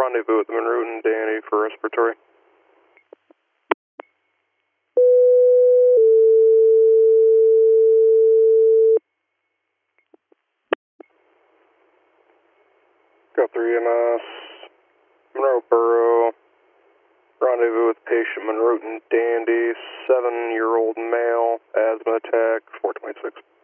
Rendezvous with Monroe and Danny for respiratory. Go 3 EMS, Monroe Borough, rendezvous with patient Monroe and Dandy, 7-year-old male, asthma attack, 426.